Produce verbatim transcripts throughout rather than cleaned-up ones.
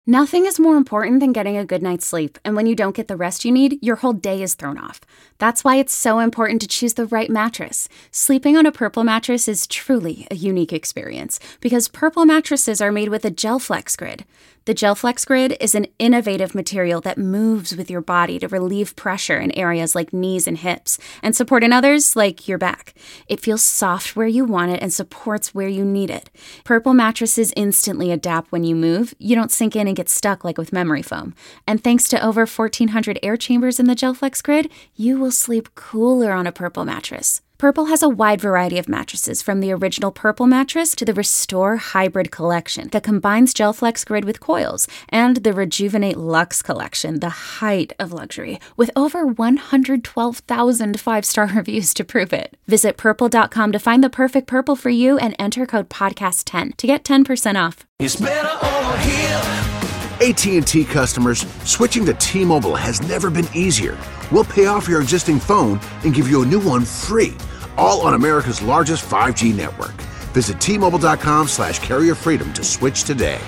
Nothing is more important than getting a good night's sleep, and when you don't get the rest you need, your whole day is thrown off. That's why it's so important to choose the right mattress. Sleeping on a Purple mattress is truly a unique experience, because Purple mattresses are made with a GelFlex Grid. The GelFlex Grid is an innovative material that moves with your body to relieve pressure in areas like knees and hips, and support in others like your back. It feels soft where you want it and supports where you need it. Purple mattresses instantly adapt when you move. You don't sink in and get stuck like with memory foam. And thanks to over fourteen hundred air chambers in the GelFlex Grid, you will sleep cooler on a Purple mattress. Purple has a wide variety of mattresses, from the original Purple mattress to the Restore Hybrid collection that combines GelFlex Grid with coils, and the Rejuvenate Luxe collection, the height of luxury, with over one hundred twelve thousand five-star reviews to prove it. Visit purple dot com to find the perfect Purple for you and enter code podcast ten to get ten percent off. It's better over here. A T and T customers, switching to T-Mobile has never been easier. We'll pay off your existing phone and give you a new one free, all on America's largest five G network. Visit T Mobile dot com slash carrier freedom to switch today.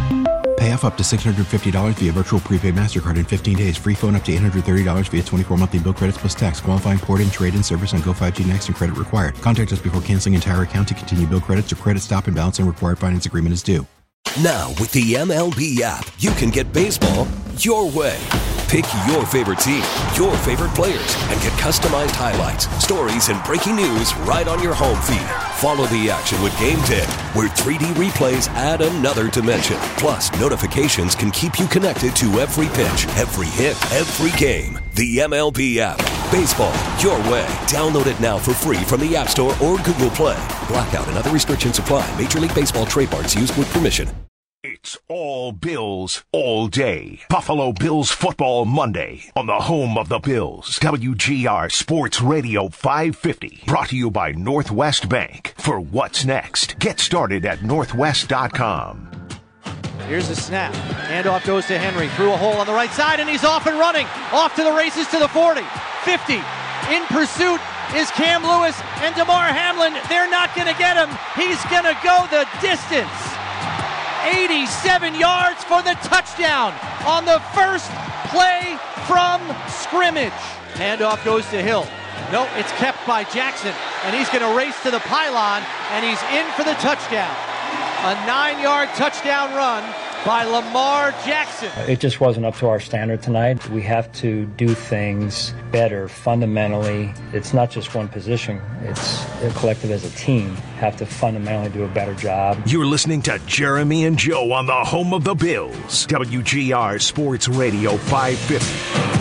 Pay off up to six hundred fifty dollars via virtual prepaid MasterCard in fifteen days. Free phone up to eight hundred thirty dollars via twenty-four monthly bill credits plus tax. Qualifying port-in, trade-in service on Go five G Next and credit required. Contact us before canceling entire account to continue bill credits or credit stop and balance and required finance agreement is due. Now, with the M L B app, you can get baseball your way. Pick your favorite team, your favorite players, and get customized highlights, stories, and breaking news right on your home feed. Follow the action with Game ten, where three D replays add another dimension. Plus, notifications can keep you connected to every pitch, every hit, every game. The M L B app. Baseball your way. Download it now for free from the App Store or Google Play. Blackout and other restrictions apply. Major League Baseball trademarks used with permission. It's all Bills, all day. Buffalo Bills Football Monday on the home of the Bills. W G R Sports Radio five fifty. Brought to you by Northwest Bank. For what's next, get started at northwest dot com. Here's the snap. Handoff goes to Henry. Through a hole on the right side, and he's off and running. Off to the races to the forty. fifty. In pursuit is Cam Lewis and DeMar Hamlin. They're not going to get him. He's going to go the distance. eighty-seven yards for the touchdown on the first play from scrimmage. Handoff goes to Hill. No, it's kept by Jackson, and he's going to race to the pylon, and he's in for the touchdown. A nine-yard touchdown run by Lamar Jackson. It just wasn't up to our standard tonight. We have to do things better fundamentally. It's not just one position. It's a collective as a team have to fundamentally do a better job. You're listening to Jeremy and Joe on the home of the Bills. W G R Sports Radio five fifty.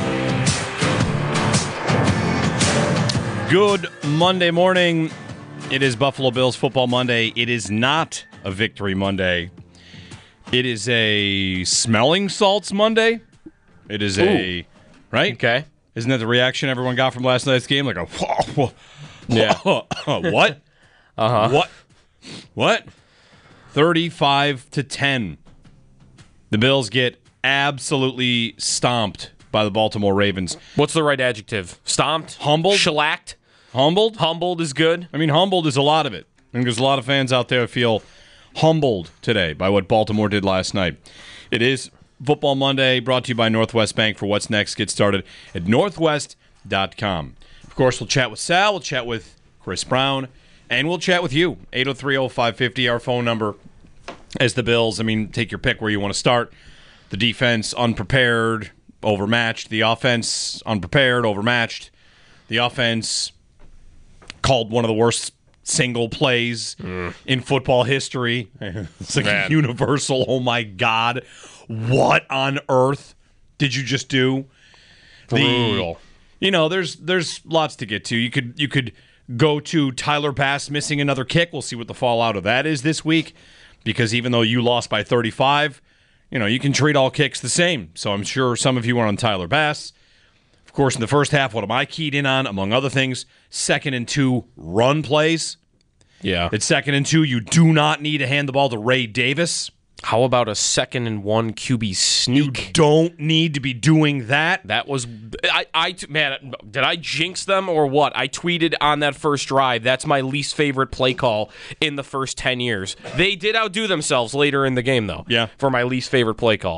Good Monday morning. It is Buffalo Bills Football Monday. It is not a Victory Monday. It is a Smelling Salts Monday. It is a, Ooh. right? Okay. Isn't that the reaction everyone got from last night's game? Like a, whoa, whoa, yeah. Whoa, what? Uh-huh. What? What? thirty-five to ten. The Bills get absolutely stomped by the Baltimore Ravens. What's the right adjective? Stomped? Humbled? Shellacked? Humbled? Humbled is good. I mean, humbled is a lot of it. I think there's a lot of fans out there who feel humbled today by what Baltimore did last night. It is Football Monday, brought to you by Northwest Bank. For what's next, get started at northwest dot com. Of course, we'll chat with Sal, we'll chat with Chris Brown, and we'll chat with you. eight oh three oh five fifty, our phone number. As the Bills, I mean, take your pick where you want to start. The defense, unprepared, overmatched. The offense, unprepared, overmatched. The offense called one of the worst single plays mm. in football history. It's like Man. a universal, oh my God, what on earth did you just do? Brutal. The, you know, there's there's lots to get to. You could you could go to Tyler Bass missing another kick. We'll see what the fallout of that is this week, because even though you lost by thirty-five, you know, you can treat all kicks the same. So I'm sure some of you are on Tyler Bass. Of course, in the first half, what am I keyed in on, among other things? Second and two run plays. Yeah. At second and two, you do not need to hand the ball to Ray Davis. How about a second and one Q B sneak? You don't need to be doing that. That was, I, I, man, did I jinx them or what? I tweeted on that first drive, that's my least favorite play call in the first ten years. They did outdo themselves later in the game, though. Yeah. For my least favorite play call.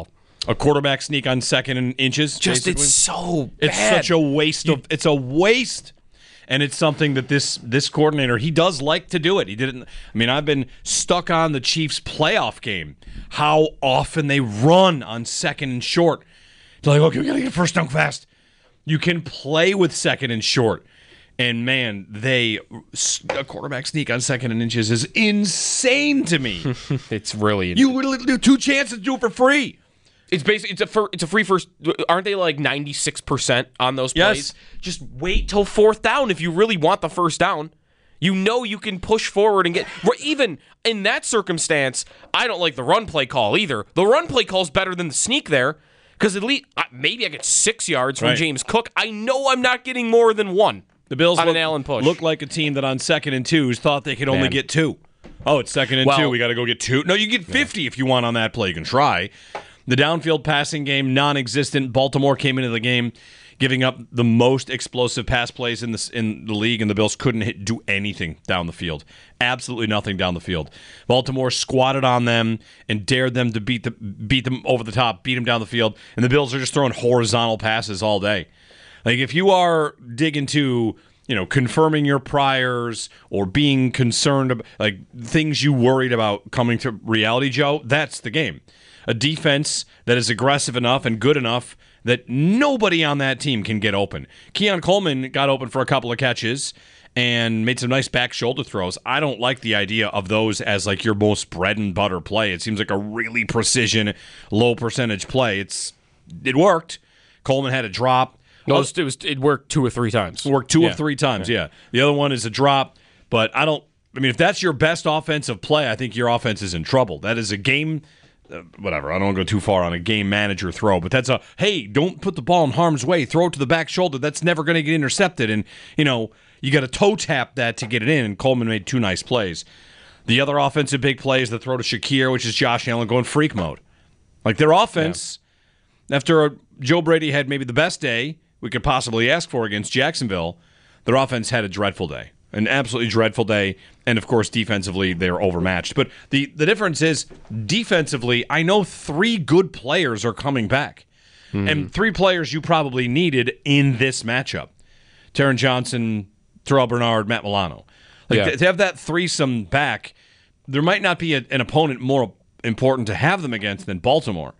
A quarterback sneak on second and inches. Just basically. it's so bad. It's such a waste of. It's a waste, and it's something that this this coordinator he does like to do it. He didn't. I mean, I've been stuck on the Chiefs playoff game. How often they run on second and short. They're like, okay, we gotta get a first down fast. You can play with second and short. And, man, they a quarterback sneak on second and inches is insane to me. It's really insane. You would do two chances to do it for free. It's basically it's a fir- it's a free first. Aren't they like ninety-six percent on those plays? Yes. Just wait till fourth down if you really want the first down. You know you can push forward and get even in that circumstance. I don't like the run play call either. The run play call is better than the sneak there because at least maybe I get six yards from right. James Cook. I know I'm not getting more than one. The Bills on look, an Allen push. look like a team that on second and twos thought they could only Man. get two. Oh, it's second and well, two. We got to go get two. No, you get fifty yeah. if you want on that play. You can try. The downfield passing game, non-existent. Baltimore came into the game giving up the most explosive pass plays in the, in the league, and the Bills couldn't hit, do anything down the field. Absolutely nothing down the field. Baltimore squatted on them and dared them to beat, the, beat them over the top, beat them down the field, and the Bills are just throwing horizontal passes all day. Like, if you are digging to, you know, confirming your priors or being concerned about, like, things you worried about coming to reality, Joe, that's the game. A defense that is aggressive enough and good enough that nobody on that team can get open. Keon Coleman got open for a couple of catches and made some nice back shoulder throws. I don't like the idea of those as, like, your most bread and butter play. It seems like a really precision, low percentage play. It's It worked. Coleman had a drop. No, it, was, it worked two or three times. It worked two yeah. or three times, yeah. yeah. The other one is a drop, but I don't – I mean, if that's your best offensive play, I think your offense is in trouble. That is a game uh, – whatever, I don't want to go too far on a game manager throw, but that's a, hey, don't put the ball in harm's way. Throw it to the back shoulder. That's never going to get intercepted. And, you know, you got to toe tap that to get it in, and Coleman made two nice plays. The other offensive big play is the throw to Shakir, which is Josh Allen going freak mode. Like, their offense, yeah. after a, Joe Brady had maybe the best day we could possibly ask for against Jacksonville, their offense had a dreadful day, an absolutely dreadful day, and of course defensively they're overmatched. But the, the difference is defensively, I know three good players are coming back, mm. and three players you probably needed in this matchup. Taron Johnson, Terrell Bernard, Matt Milano. Like yeah. th- to have that threesome back, there might not be a, an opponent more important to have them against than Baltimore.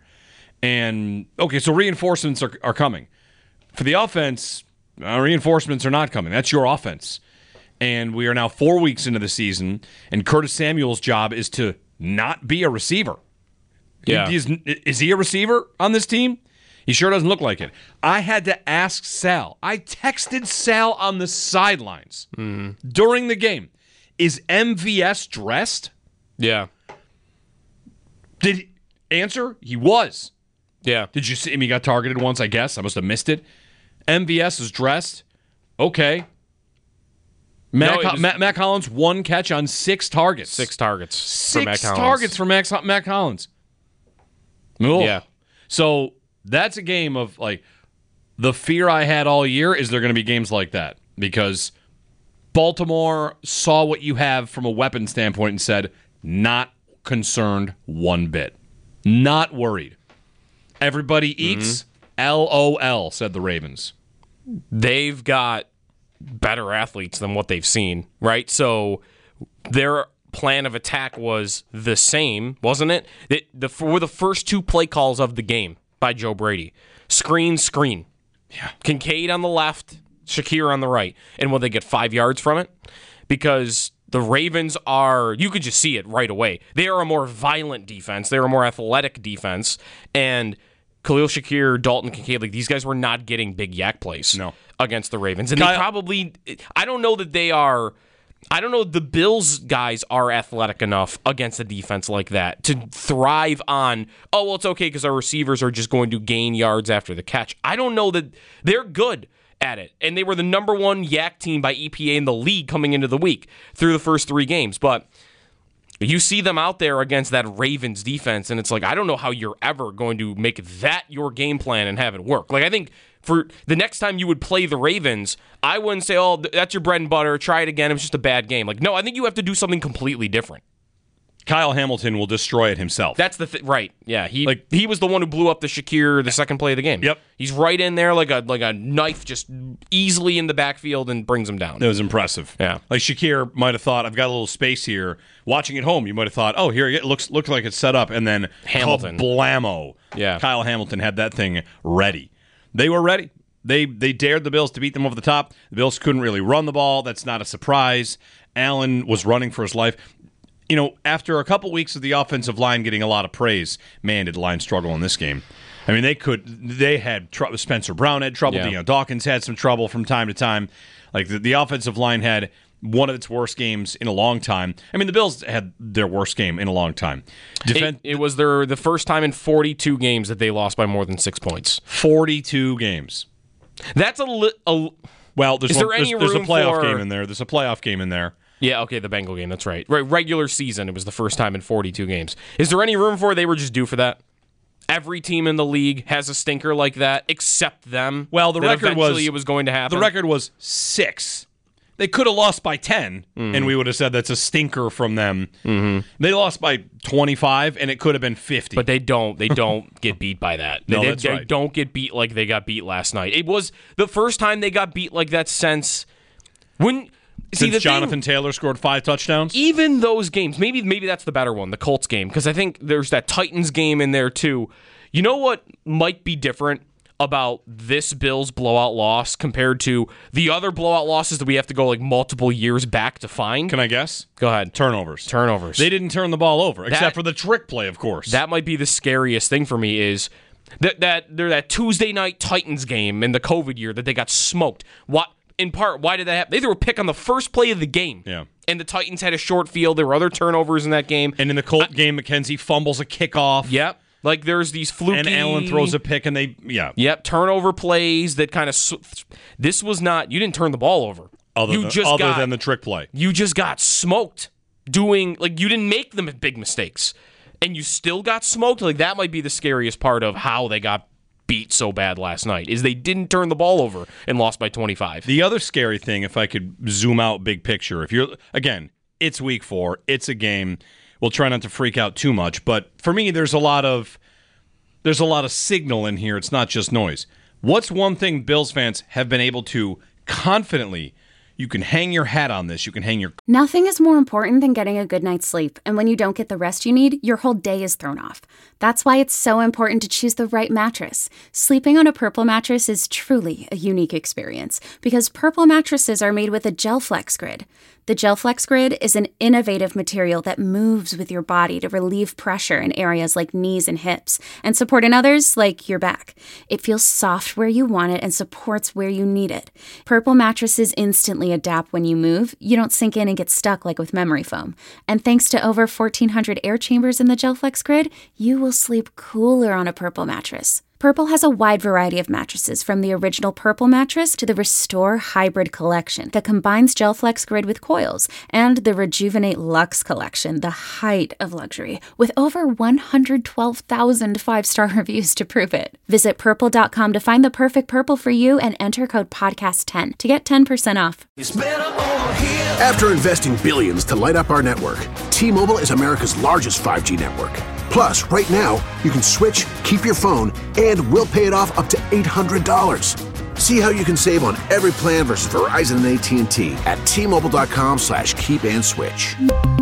And, okay, so reinforcements are, are coming. For the offense, uh, reinforcements are not coming. That's your offense. And we are now four weeks into the season, and Curtis Samuel's job is to not be a receiver. Yeah. He, is, is he a receiver on this team? He sure doesn't look like it. I had to ask Sal. I texted Sal on the sidelines mm-hmm. during the game. Is M V S dressed? Yeah. Did he answer? He was. Yeah. Did you see him? He got targeted once, I guess. I must have missed it. M V S is dressed. Okay. Matt, no, was, Matt, Matt Collins, one catch on six targets. Six targets Six for Matt Collins. targets for Max, Matt Collins. Oh. Yeah. So that's a game of, like, the fear I had all year is there going to be games like that because Baltimore saw what you have from a weapon standpoint and said, not concerned one bit. Not worried. Everybody eats. Mm-hmm. L O L, said the Ravens. They've got better athletes than what they've seen, right? So their plan of attack was the same, wasn't it? it the, were the first two play calls of the game by Joe Brady. Screen, screen. Yeah. Kincaid on the left, Shakir on the right. And will they get five yards from it? Because the Ravens are, you could just see it right away. They are a more violent defense. They're a more athletic defense. And Khalil Shakir, Dalton Kincaid, like these guys were not getting big yak plays no. against the Ravens. And Kyle, they probably, I don't know that they are, I don't know the Bills guys are athletic enough against a defense like that to thrive on, oh, well, it's okay because our receivers are just going to gain yards after the catch. I don't know that they're good at it. And they were the number one yak team by E P A in the league coming into the week through the first three games. But you see them out there against that Ravens defense, and it's like, I don't know how you're ever going to make that your game plan and have it work. Like, I think for the next time you would play the Ravens, I wouldn't say, oh, that's your bread and butter, try it again, it was just a bad game. Like, no, I think you have to do something completely different. Kyle Hamilton will destroy it himself. That's the thing, right? Yeah, he like he was the one who blew up the Shakir the second play of the game. Yep, he's right in there like a like a knife, just easily in the backfield and brings him down. It was impressive. Yeah, like Shakir might have thought, I've got a little space here. Watching at home, you might have thought, oh, here it looks looks like it's set up, and then Hamilton, blammo. Yeah, Kyle Hamilton had that thing ready. They were ready. They they dared the Bills to beat them over the top. The Bills couldn't really run the ball. That's not a surprise. Allen was running for his life. You know, after a couple weeks of the offensive line getting a lot of praise, man, did the line struggle in this game. I mean, they could, they had trouble. Spencer Brown had trouble. Yeah. Deion Dawkins had some trouble from time to time. Like the, the offensive line had one of its worst games in a long time. I mean, the Bills had their worst game in a long time. Defen- it, it was their the first time in forty-two games that they lost by more than six points. forty-two games. That's a li- a. Well, there's, is there one, any there's, there's a room playoff for... game in there. There's a playoff game in there. Yeah, okay, the Bengal game, that's right. Right, regular season, it was the first time in forty-two games. Is there any room for it? They were just due for that? Every team in the league has a stinker like that, except them. Well, the record eventually was it was going to happen. The record was six. They could have lost by ten, mm-hmm. and we would have said that's a stinker from them. Mm-hmm. They lost by twenty-five, and it could have been fifty. But they don't. They don't get beat by that. No, they, that's they right. don't get beat like they got beat last night. It was the first time they got beat like that since when. See, Since the Jonathan thing, Taylor scored five touchdowns? Even those games, maybe maybe that's the better one, the Colts game, because I think there's that Titans game in there too. You know what might be different about this Bills blowout loss compared to the other blowout losses that we have to go like multiple years back to find? Can I guess? Go ahead. Turnovers. Turnovers. They didn't turn the ball over, That- except for the trick play, of course. That might be the scariest thing for me is that that there that Tuesday night Titans game in the COVID year that they got smoked. What in part, why did that happen? They threw a pick on the first play of the game. Yeah. And the Titans had a short field. There were other turnovers in that game. And in the Colt I, game, McKenzie fumbles a kickoff. Yep. Like there's these fluky... And Allen throws a pick and they... Yeah. Yep. Turnover plays that kind of... This was not... You didn't turn the ball over. Other, you than, just other got, than the trick play. You just got smoked doing... Like you didn't make them big mistakes. And you still got smoked. Like that might be the scariest part of how they got beat so bad last night, is they didn't turn the ball over and lost by twenty-five. The other scary thing, if I could zoom out big picture, if you're, again, it's week four, it's a game, we'll try not to freak out too much, but for me, there's a lot of, there's a lot of signal in here, it's not just noise. What's one thing Bills fans have been able to confidently, you can hang your hat on this, you can hang your... Nothing is more important than getting a good night's sleep, and when you don't get the rest you need, your whole day is thrown off. That's why it's so important to choose the right mattress. Sleeping on a Purple mattress is truly a unique experience, because Purple mattresses are made with a GelFlex Grid. The GelFlex Grid is an innovative material that moves with your body to relieve pressure in areas like knees and hips, and support in others like your back. It feels soft where you want it and supports where you need it. Purple mattresses instantly adapt when you move. You don't sink in and get stuck like with memory foam. And thanks to over fourteen hundred air chambers in the GelFlex Grid, you will sleep cooler on a Purple mattress. Purple has a wide variety of mattresses, from the original Purple mattress to the Restore Hybrid collection that combines GelFlex Grid with coils, and the Rejuvenate Luxe collection, the height of luxury, with over one hundred twelve thousand five-star reviews to prove it. Visit purple dot com to find the perfect Purple for you and enter code podcast ten to get ten percent off. After investing billions to light up our network, T-Mobile is America's largest five G network. Plus, right now, you can switch, keep your phone, and we'll pay it off up to eight hundred dollars. See how you can save on every plan versus Verizon and A T and T at T-Mobile.com slash keep and switch.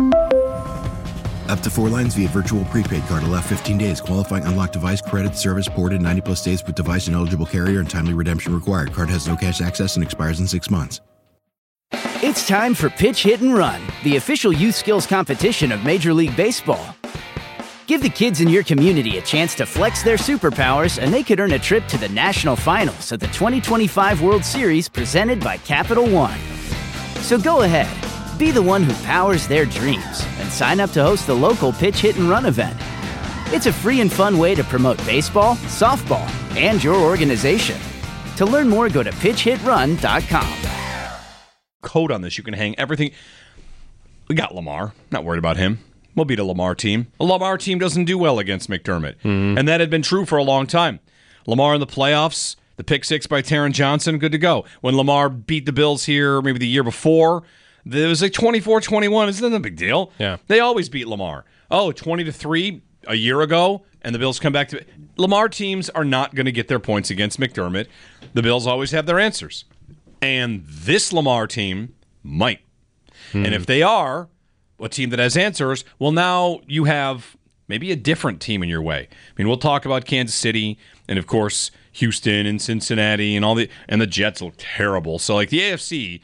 Up to four lines via virtual prepaid card. Allow fifteen days. Qualifying unlocked device credit service ported ninety plus days with device and eligible carrier and timely redemption required. Card has no cash access and expires in six months. It's time for Pitch Hit and Run, the official youth skills competition of Major League Baseball. Give the kids in your community a chance to flex their superpowers, and they could earn a trip to the national finals of the twenty twenty-five World Series presented by Capital One. So go ahead, be the one who powers their dreams, and sign up to host the local Pitch Hit and Run event. It's a free and fun way to promote baseball, softball, and your organization. To learn more, go to pitch hit run dot com. Code on this, you can hang everything. We got Lamar, not worried about him. We'll beat a Lamar team. A Lamar team doesn't do well against McDermott. Mm-hmm. And that had been true for a long time. Lamar in the playoffs, the pick six by Taron Johnson, good to go. When Lamar beat the Bills here, maybe the year before, it was like twenty-four twenty-one. It's not a big deal. Yeah. They always beat Lamar. oh, twenty to three a year ago, and the Bills come back to it. Lamar teams are not going to get their points against McDermott. The Bills always have their answers. And this Lamar team might. Hmm. And if they are a team that has answers, well, now you have maybe a different team in your way. I mean, we'll talk about Kansas City and, of course, Houston and Cincinnati and all the and the Jets look terrible. So, like, the A F C,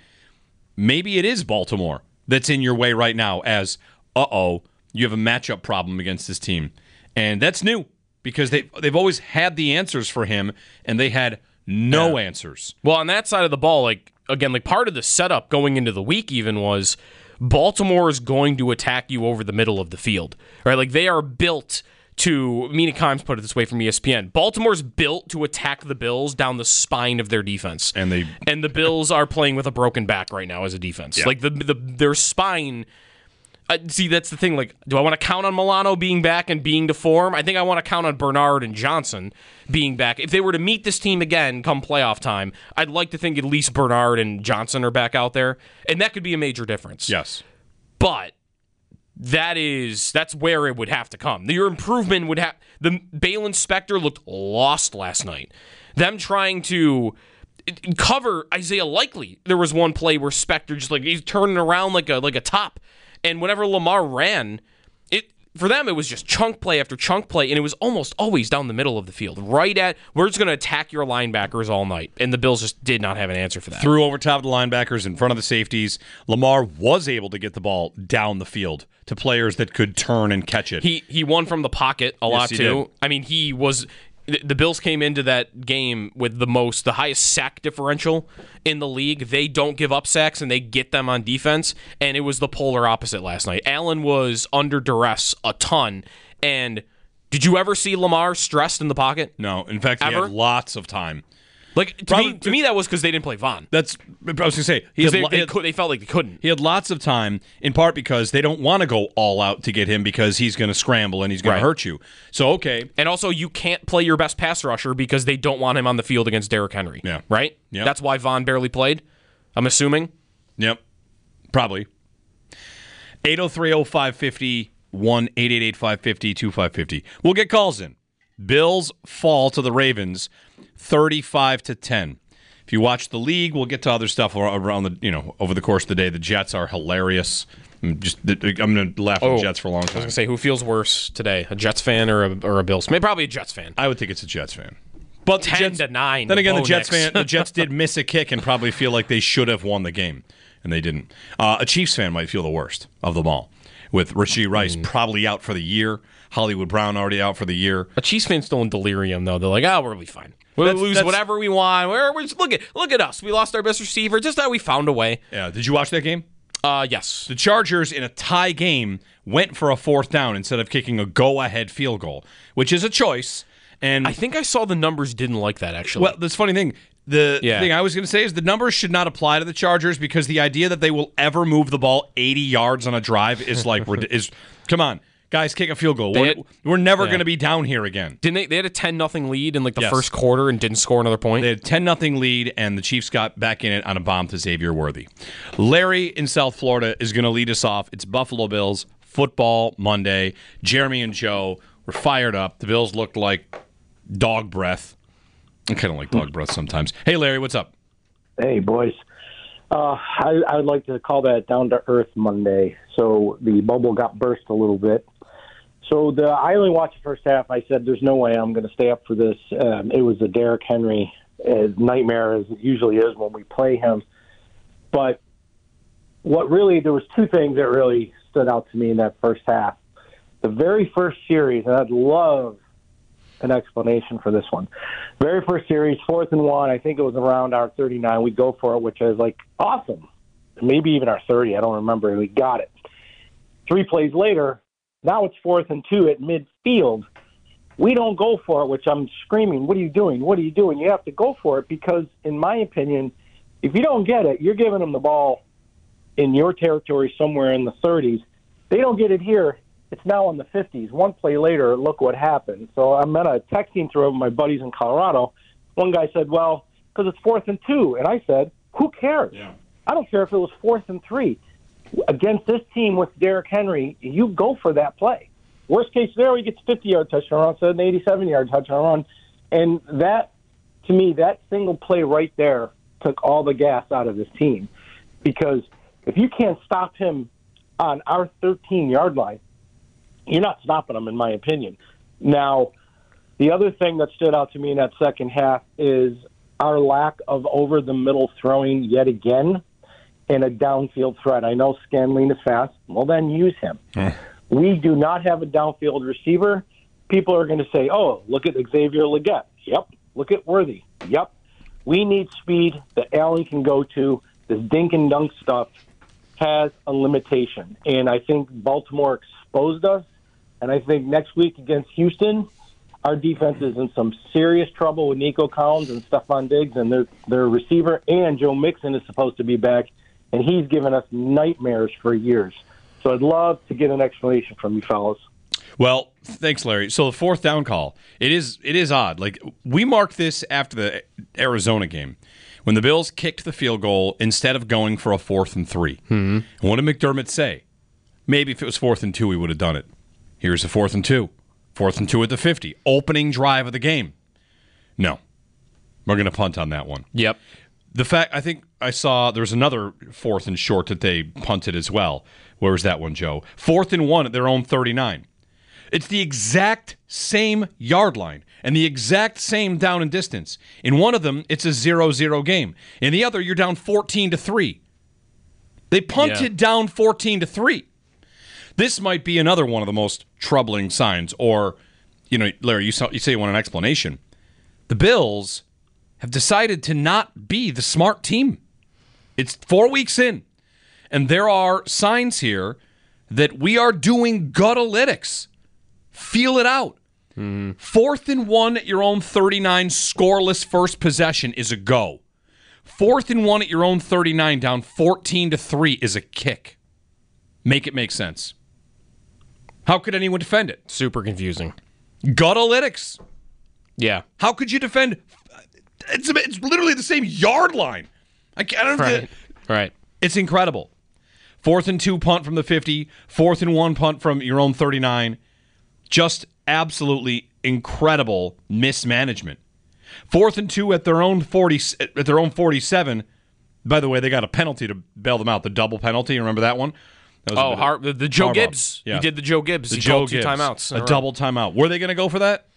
maybe it is Baltimore that's in your way right now as, uh-oh, you have a matchup problem against this team. And that's new because they, they've always had the answers for him, and they had no yeah. answers. Well, on that side of the ball, like, again, like part of the setup going into the week even was Baltimore is going to attack you over the middle of the field, right? Like, they are built to, Mina Kimes put it this way from E S P N, Baltimore's built to attack the Bills down the spine of their defense. And they and the Bills are playing with a broken back right now as a defense. Yeah. Like, the, the their spine... Uh, see, that's the thing. Like, do I want to count on Milano being back and being to form? I think I want to count on Bernard and Johnson being back. If they were to meet this team again come playoff time, I'd like to think at least Bernard and Johnson are back out there, and that could be a major difference. Yes. But that is that's where it would have to come. Your improvement would have... The Balin Spector looked lost last night. Them trying to cover Isaiah Likely. There was one play where Spector just like he's turning around like a like a top. And whenever Lamar ran, it for them it was just chunk play after chunk play, and it was almost always down the middle of the field. Right at, we're just going to attack your linebackers all night. And the Bills just did not have an answer for that. Threw over top of the linebackers in front of the safeties. Lamar was able to get the ball down the field to players that could turn and catch it. He he won from the pocket a yes, lot, he too. Did. I mean, he was... The Bills came into that game with the most, the highest sack differential in the league. They don't give up sacks, and they get them on defense, and it was the polar opposite last night. Allen was under duress a ton, and did you ever see Lamar stressed in the pocket? No. In fact, he ever? had lots of time. Like to Probably, me, to me, that was because they didn't play Von. That's I was going to say he had, they, he they, had, could, they felt like they couldn't. He had lots of time, in part because they don't want to go all out to get him because he's going to scramble and he's going right. to hurt you. So okay, and also you can't play your best pass rusher because they don't want him on the field against Derrick Henry. Yeah, right. Yeah, that's why Von barely played. I'm assuming. Yep, probably. eight oh three oh five fifty one eight eight eight five fifty two five fifty. We'll get calls in. Bills fall to the Ravens, thirty-five to ten. If you watch the league, we'll get to other stuff around the you know over the course of the day. The Jets are hilarious. I'm just I'm going to laugh at oh, the Jets for a long time. I was going to say, who feels worse today, a Jets fan or a, or a Bills? Maybe probably a Jets fan. I would think it's a Jets fan. But ten Jets, to nine. Then again, Bo the Jets Nix. fan, the Jets did miss a kick and probably feel like they should have won the game, and they didn't. Uh, a Chiefs fan might feel the worst of them all, with Rashee Rice mm. probably out for the year, Hollywood Brown already out for the year. A Chiefs fan's still in delirium though. They're like, oh, we'll be fine. We'll that's, lose that's, whatever we want. We're, we're just, look at look at us. We lost our best receiver. Just that we found a way. Yeah. Did you watch that game? Uh, yes. The Chargers, in a tie game, went for a fourth down instead of kicking a go-ahead field goal, which is a choice. And I think I saw the numbers didn't like that, actually. Well, this funny thing. The yeah. thing I was going to say is the numbers should not apply to the Chargers because the idea that they will ever move the ball eighty yards on a drive is like, is come on. Guys, kick a field goal. We're, had, we're never yeah. going to be down here again. Didn't they? They had a ten nothing lead in like the yes. first quarter and didn't score another point. They had a ten nothing lead, and the Chiefs got back in it on a bomb to Xavier Worthy. Larry in South Florida is going to lead us off. It's Buffalo Bills football Monday. Jeremy and Joe were fired up. The Bills looked like dog breath. I kind of like dog breath sometimes. Hey, Larry, what's up? Hey, boys. Uh, I, I would like to call that down to earth Monday. So the bubble got burst a little bit. So the I only watched the first half. I said, there's no way I'm going to stay up for this. Um, it was the Derrick Henry uh, nightmare, as it usually is when we play him. But what really, there was two things that really stood out to me in that first half. The very first series, and I'd love an explanation for this one. Very first series, fourth and one, I think it was around our thirty-nine. We'd go for it, which is like, awesome. Maybe even our thirty, I don't remember. We got it. Three plays later, now it's fourth and two at midfield. We don't go for it, which I'm screaming, what are you doing? What are you doing? You have to go for it because, in my opinion, if you don't get it, you're giving them the ball in your territory somewhere in the thirties. They don't get it here. It's now in the fifties. One play later, look what happened. So I'm at a texting thread with my buddies in Colorado. One guy said, well, because it's fourth and two. And I said, who cares? Yeah. I don't care if it was fourth and three. Against this team with Derrick Henry, you go for that play. Worst case scenario, he gets a fifty-yard touchdown run instead of an eighty-seven-yard touchdown run. And that, to me, that single play right there took all the gas out of this team. Because if you can't stop him on our thirteen-yard line, you're not stopping him, in my opinion. Now, the other thing that stood out to me in that second half is our lack of over-the-middle throwing yet again and a downfield threat. I know Scanlon is fast. Well, then use him. Mm. We do not have a downfield receiver. People are going to say, oh, look at Xavier Legette. Yep. Look at Worthy. Yep. We need speed that Allen can go to. This dink and dunk stuff has a limitation. And I think Baltimore exposed us. And I think next week against Houston, our defense is in some serious trouble with Nico Collins and Stephon Diggs and their, their receiver. And Joe Mixon is supposed to be back. And he's given us nightmares for years. So I'd love to get an explanation from you fellas. Well, thanks, Larry. So the fourth down call, it is it is odd. Like, we marked this after the Arizona game when the Bills kicked the field goal instead of going for a fourth and three. Mm-hmm. And what did McDermott say? Maybe if it was fourth and two, we would have done it. Here's a fourth and two. Fourth and two at the fifty. Opening drive of the game. No. We're going to punt on that one. Yep. The fact, I think I saw there was another fourth and short that they punted as well. Where was that one, Joe? Fourth and one at their own thirty-nine. It's the exact same yard line and the exact same down and distance. In one of them, it's a zero zero game. In the other, you're down fourteen to three. They punted yeah. down fourteen to three. This might be another one of the most troubling signs. Or, you know, Larry, you, saw, you say you want an explanation. The Bills have decided to not be the smart team. It's four weeks in, and there are signs here that we are doing gutalytics. Feel it out. Mm. Fourth and one at your own thirty-nine, scoreless first possession is a go. Fourth and one at your own thirty-nine, down fourteen to three is a kick. Make it make sense. How could anyone defend it? Super confusing. Gutalytics. Yeah. How could you defend? It's it's literally the same yard line. I can't. I don't right. Th- right. It's incredible. Fourth and two punt from the fifty. Fourth and one punt from your own thirty-nine. Just absolutely incredible mismanagement. Fourth and two at their own forty at their own forty-seven. By the way, they got a penalty to bail them out. The double penalty. Remember that one? That oh, Har- the, the Joe Harbaugh. Gibbs. Yeah. He did the Joe Gibbs. The he Joe called two Gibbs. timeouts. A double timeout. Were they going to go for that?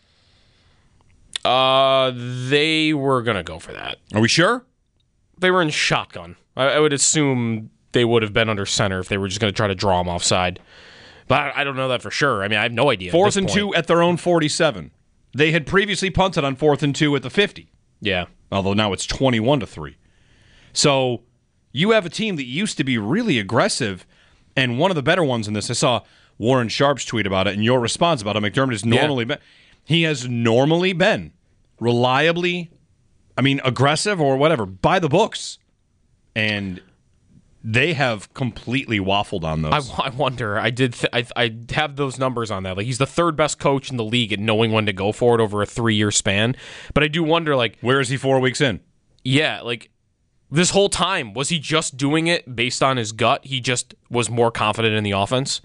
Uh, they were going to go for that. Are we sure? They were in shotgun. I, I would assume they would have been under center if they were just going to try to draw them offside. But I, I don't know that for sure. I mean, I have no idea. Fourth and two at their own forty-seven. They had previously punted on fourth and two at the fifty. Yeah. Although now it's twenty-one to three. So you have a team that used to be really aggressive, and one of the better ones in this, I saw Warren Sharp's tweet about it, and your response about it. McDermott has normally yeah. been, he has normally been reliably, I mean, aggressive or whatever, by the books. And they have completely waffled on those. I, I wonder. I did. Th- I, I have those numbers on that. Like, he's the third best coach in the league at knowing when to go for it over a three-year span. But I do wonder, like, where is he four weeks in? Yeah, like, this whole time, was he just doing it based on his gut? He just was more confident in the offense?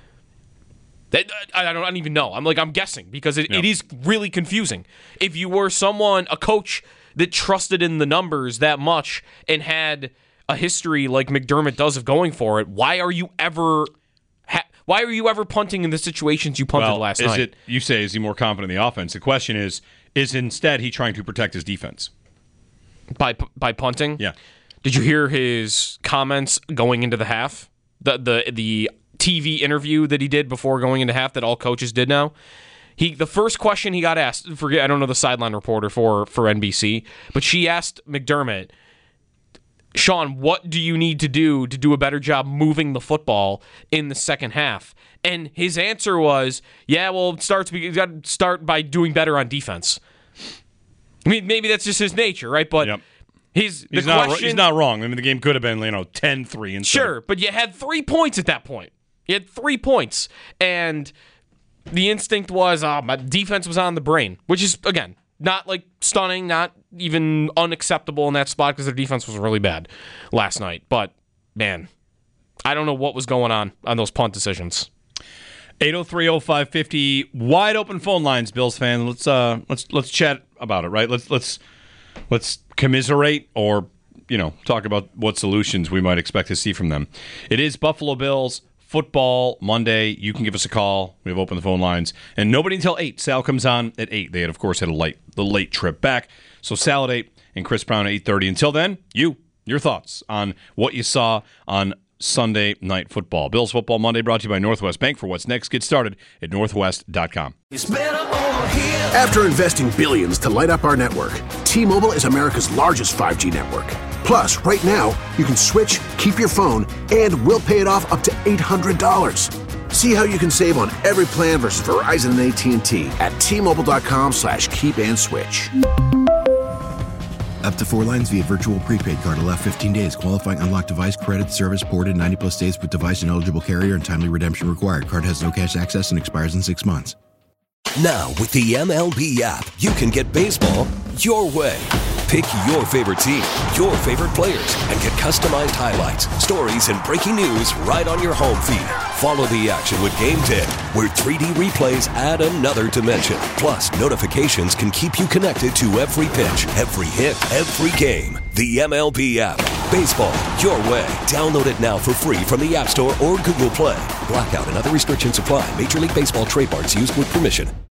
That, I, don't, I don't even know. I'm like, I'm guessing because it, yeah. it is really confusing. If you were someone, a coach that trusted in the numbers that much and had a history like McDermott does of going for it, why are you ever ha- why are you ever punting in the situations you punted well, last is night? It, you say, is he more confident in the offense? The question is, is instead he trying to protect his defense? By by punting? Yeah. Did you hear his comments going into the half? The the the T V interview that he did before going into half that all coaches did now? He the first question he got asked, forget I don't know the sideline reporter for, for N B C, but she asked McDermott, Sean, what do you need to do to do a better job moving the football in the second half? And his answer was, yeah, well, it starts you got to start by doing better on defense. I mean, maybe that's just his nature, right? But yep. he's the he's not question, he's not wrong. I mean, the game could have been, you know, ten three instead. Sure, but you had three points at that point. You had three points, and the instinct was, oh, my defense was on the brain, which is, again, not like stunning, not even unacceptable in that spot because their defense was really bad last night. But, man, I don't know what was going on on those punt decisions. eight oh three oh five five oh, wide open phone lines, Bills fan. Let's uh let's let's chat about it, right? Let's let's let's commiserate or, you know, talk about what solutions we might expect to see from them. It is Buffalo Bills Football Monday. You can give us a call. We have opened the phone lines. And nobody until eight. Sal comes on at eight. They had, of course, had a late the late trip back. So Sal at eight and Chris Brown at eight thirty. Until then, you, your thoughts on what you saw on Sunday Night Football. Bills Football Monday brought to you by Northwest Bank. For what's next, get started at northwest dot com. After investing billions to light up our network, T-Mobile is America's largest five G network. Plus, right now, you can switch, keep your phone, and we'll pay it off up to eight hundred dollars. See how you can save on every plan versus Verizon and A T and T at T-Mobile.com slash keep and switch. Up to four lines via virtual prepaid card. Allow fifteen days. Qualifying unlocked device credit service ported ninety plus days with device and eligible carrier and timely redemption required. Card has no cash access and expires in six months. Now, with the M L B app, you can get baseball your way. Pick your favorite team, your favorite players, and get customized highlights, stories, and breaking news right on your home feed. Follow the action with Game Day, where three D replays add another dimension. Plus, notifications can keep you connected to every pitch, every hit, every game. The M L B app. Baseball your way. Download it now for free from the App Store or Google Play. Blackout and other restrictions apply. Major League Baseball trademarks used with permission.